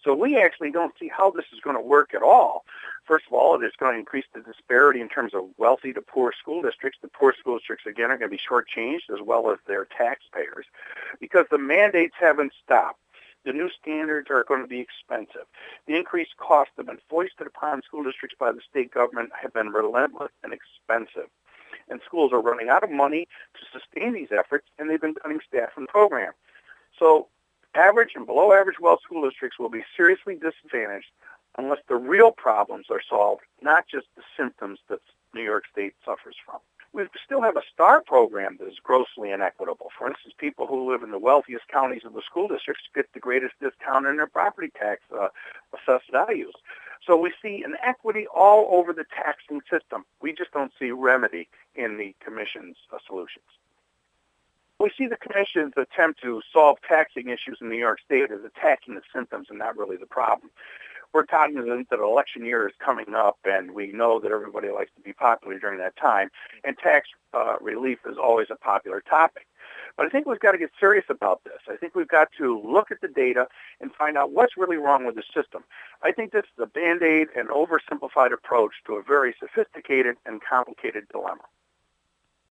So we actually don't see how this is going to work at all. First of all, it is going to increase the disparity in terms of wealthy to poor school districts. The poor school districts, again, are going to be shortchanged as well as their taxpayers because the mandates haven't stopped. The new standards are going to be expensive. The increased costs that have been foisted upon school districts by the state government have been relentless and expensive. And schools are running out of money to sustain these efforts, and they've been cutting staff from the program. So average and below average wealth school districts will be seriously disadvantaged unless the real problems are solved, not just the symptoms that New York State suffers from. We still have a STAR program that is grossly inequitable. For instance, people who live in the wealthiest counties of the school districts get the greatest discount in their property tax assessed values. So we see inequity all over the taxing system. We just don't see remedy in the Commission's solutions. We see the Commission's attempt to solve taxing issues in New York State as attacking the symptoms and not really the problem. We're cognizant that election year is coming up, and we know that everybody likes to be popular during that time, and tax relief is always a popular topic. But I think we've got to get serious about this. I think we've got to look at the data and find out what's really wrong with the system. I think this is a Band-Aid and oversimplified approach to a very sophisticated and complicated dilemma.